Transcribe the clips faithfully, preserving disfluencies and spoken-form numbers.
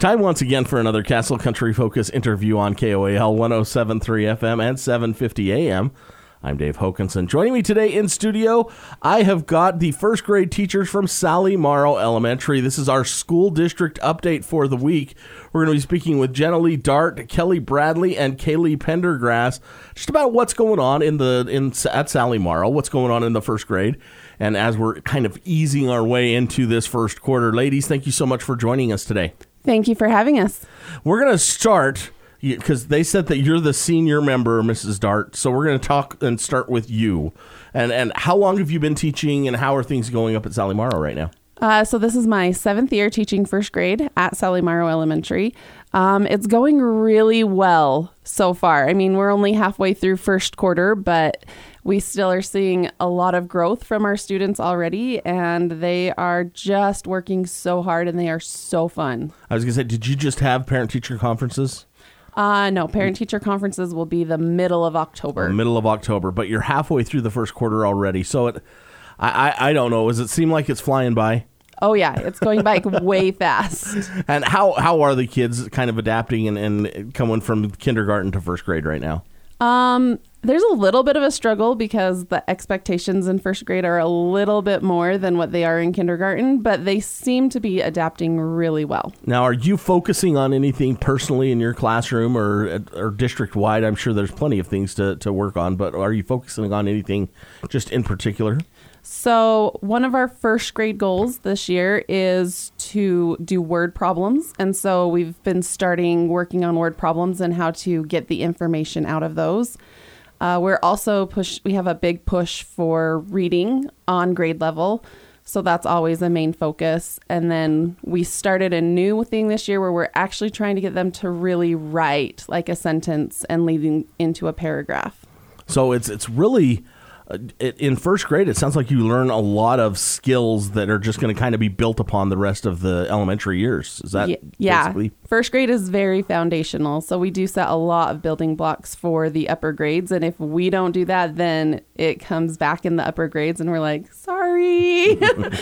Time once again for another Castle Country Focus interview on K O A L one oh seven point three F M and seven fifty A M. I'm Dave Hokanson. Joining me today in studio, I have got the first grade teachers from Sally Morrow Elementary. This is our school district update for the week. We're going to be speaking with Jenna Lee Dart, Kelly Bradley, and Kaylee Pendergrass just about what's going on in the in at Sally Morrow, what's going on in the first grade. And as we're kind of easing our way into this first quarter, ladies, thank you so much for joining us today. Thank you for having us. We're going to start, because they said that you're the senior member, Missus Dart, so we're going to talk and start with you. And and how long have you been teaching, and how are things going up at Sally Morrow right now? Uh, so this is my seventh year teaching first grade at Sally Morrow Elementary. Um, it's going really well so far. I mean, we're only halfway through first quarter, but we still are seeing a lot of growth from our students already, and they are just working so hard, and they are so fun. I was going to say, did you just have parent-teacher conferences? Uh, no, parent-teacher conferences will be the middle of October. The middle of October, but you're halfway through the first quarter already. So it, I, I, I don't know. Does it seem like it's flying by? Oh, yeah. It's going by way fast. And how, how are the kids kind of adapting and, and coming from kindergarten to first grade right now? Um, there's a little bit of a struggle because the expectations in first grade are a little bit more than what they are in kindergarten, but they seem to be adapting really well. Now, are you focusing on anything personally in your classroom or or district-wide? I'm sure there's plenty of things to, to work on, but are you focusing on anything just in particular? So one of our first grade goals this year is to do word problems. And so we've been starting working on word problems and how to get the information out of those. Uh, we're also push. We have a big push for reading on grade level. So that's always a main focus. And then we started a new thing this year where we're actually trying to get them to really write like a sentence and leading into a paragraph. So it's it's really... Uh, in first grade, it sounds like you learn a lot of skills that are just going to kind of be built upon the rest of the elementary years. Is that yeah. basically? First grade is very foundational. So we do set a lot of building blocks for the upper grades. And if we don't do that, then it comes back in the upper grades and we're like, sorry.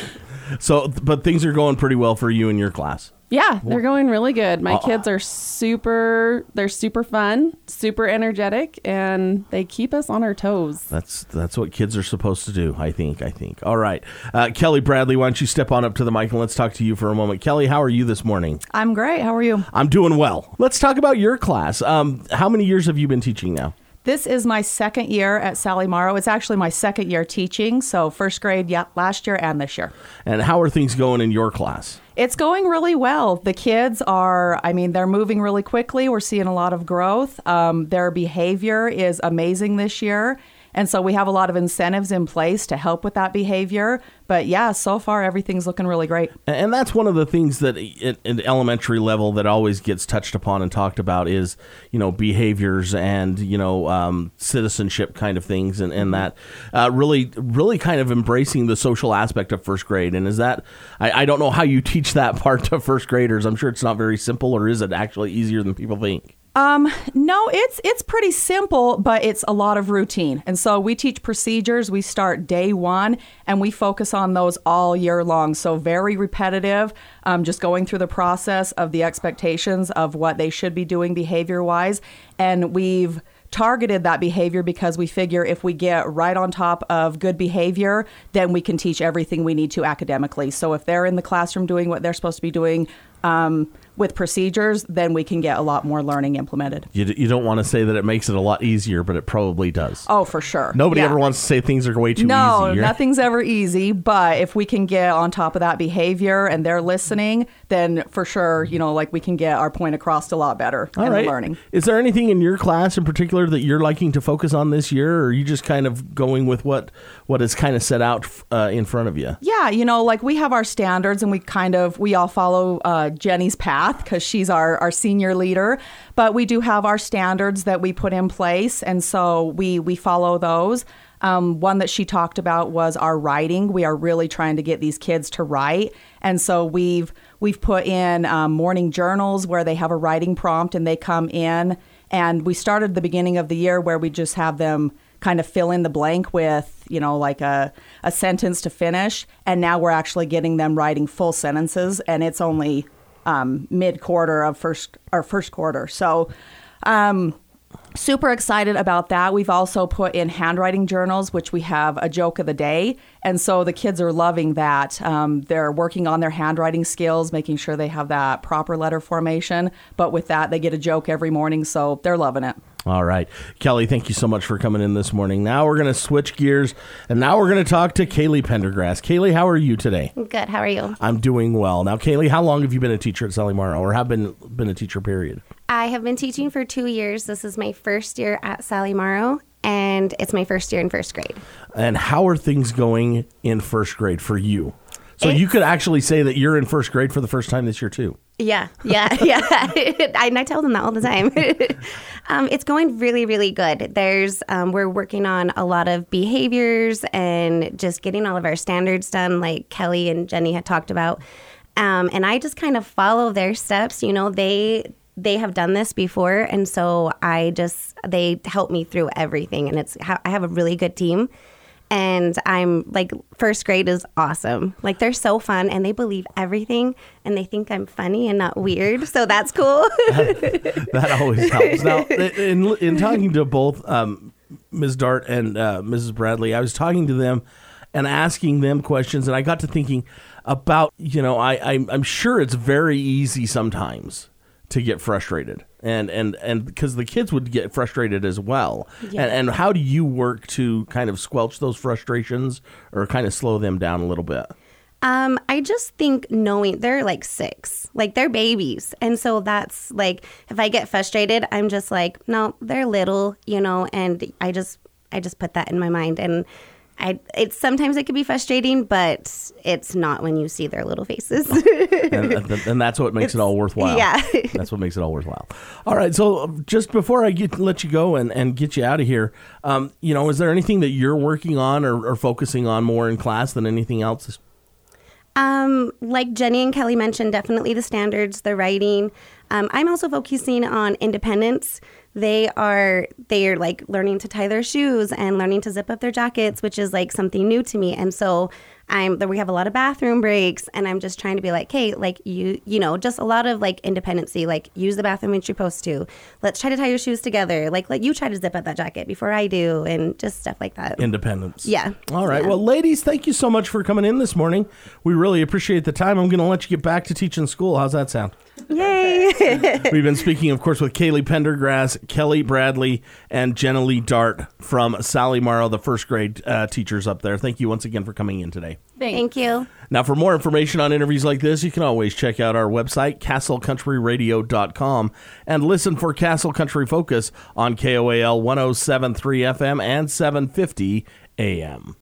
So, but things are going pretty well for you in your class. Yeah, they're going really good. My uh, kids are super, they're super fun, super energetic, and they keep us on our toes. That's that's what kids are supposed to do, I think, I think. All right. Uh, Kelly Bradley, why don't you step on up to the mic and let's talk to you for a moment. Kelly, how are you this morning? I'm great. How are you? I'm doing well. Let's talk about your class. Um, how many years have you been teaching now? This is my second year at Sally Morrow. It's actually my second year teaching, so first grade, yeah, last year and this year. And how are things going in your class? It's going really well. The kids are, I mean, they're moving really quickly. We're seeing a lot of growth. Um, their behavior is amazing this year. And so we have a lot of incentives in place to help with that behavior. But yeah, so far, everything's looking really great. And that's one of the things that at an elementary level that always gets touched upon and talked about is, you know, behaviors and, you know, um, citizenship kind of things. And, and that uh, really, really kind of embracing the social aspect of first grade. And is that, I, I don't know how you teach that part to first graders. I'm sure it's not very simple, or is it actually easier than people think? Um, no, it's it's pretty simple, but it's a lot of routine. And so we teach procedures. We start day one, and we focus on those all year long. So very repetitive, um, just going through the process of the expectations of what they should be doing behavior-wise. And we've targeted that behavior because we figure if we get right on top of good behavior, then we can teach everything we need to academically. So if they're in the classroom doing what they're supposed to be doing, um, with procedures, then we can get a lot more learning implemented. You, d- you don't want to say that it makes it a lot easier, but it probably does. Oh, for sure. Nobody yeah. ever wants to say things are way too no, easy. No, nothing's ever easy. But if we can get on top of that behavior and they're listening, then for sure, you know, like we can get our point across a lot better All in right. the learning. Is there anything in your class in particular that you're liking to focus on this year, or are you just kind of going with what, what is kind of set out uh, in front of you? Yeah, you know, like we have our standards and we kind of, we all follow uh, Jenny's path because she's our Our, our senior leader, but we do have our standards that we put in place, and so we we follow those. Um, one that she talked about was our writing. We are really trying to get these kids to write, and so we've we've put in um, morning journals where they have a writing prompt and they come in, and we started the beginning of the year where we just have them kind of fill in the blank with, you know, like a, a sentence to finish, and now we're actually getting them writing full sentences, and it's only um, mid quarter of first our first quarter. So. Um, Super excited about that. We've also put in handwriting journals, which we have a joke of the day. And so the kids are loving that. Um, they're working on their handwriting skills, making sure they have that proper letter formation. But with that, they get a joke every morning. So they're loving it. All right. Kelly, thank you so much for coming in this morning. Now we're going to switch gears, and now we're going to talk to Kaylee Pendergrass. Kaylee, how are you today? Good. How are you? I'm doing well. Now, Kaylee, how long have you been a teacher at Sally Morrow, or have been been a teacher, period? I have been teaching for two years. This is my first year at Sally Morrow, and it's my first year in first grade. And how are things going in first grade for you? So it's, you could actually say that you're in first grade for the first time this year, too. Yeah, yeah, yeah. I, I tell them that all the time. um, it's going really, really good. There's, um, we're working on a lot of behaviors and just getting all of our standards done, like Kelly and Jenny had talked about. Um, and I just kind of follow their steps. You know, they they have done this before, and so I just they help me through everything. And it's I have a really good team. And I'm like, first grade is awesome. Like, they're so fun, and they believe everything, and they think I'm funny and not weird. So that's cool. that, that always helps. Now, in, in talking to both um, Miz Dart and uh, Missus Bradley, I was talking to them and asking them questions, and I got to thinking about, you know, I, I'm, I'm sure it's very easy sometimes to get frustrated, and and and because the kids would get frustrated as well. Yeah. And, and how do you work to kind of squelch those frustrations or kind of slow them down a little bit? Um, I just think knowing they're like six, like they're babies. And so that's like, if I get frustrated, I'm just like, no, they're little, you know, and I just, I just put that in my mind. And I, it's sometimes it can be frustrating, but it's not when you see their little faces. and, and that's what makes it's, it all worthwhile. Yeah. That's what makes it all worthwhile. All right. So just before I get let you go and, and get you out of here, um, you know, is there anything that you're working on or, or focusing on more in class than anything else? Um, like Jenny and Kelly mentioned, definitely the standards, the writing. Um, I'm also focusing on independence. They are they are like learning to tie their shoes and learning to zip up their jackets, which is like something new to me. And so I'm we have a lot of bathroom breaks, and I'm just trying to be like, hey, like you you know, just a lot of like independency, like use the bathroom when you're supposed to. Let's try to tie your shoes together. Like let you try to zip up that jacket before I do, and just stuff like that. Independence. Yeah. All right. Yeah. Well, ladies, thank you so much for coming in this morning. We really appreciate the time. I'm going to let you get back to teaching school. How's that sound? Yay. We've been speaking, of course, with Kaylee Pendergrass, Kelly Bradley, and Jenna Lee Dart from Sally Morrow, the first grade uh, teachers up there. Thank you once again for coming in today. Thanks. Thank you. Now, for more information on interviews like this, you can always check out our website, castle country radio dot com, and listen for Castle Country Focus on K O A L one oh seven point three F M and seven fifty A M.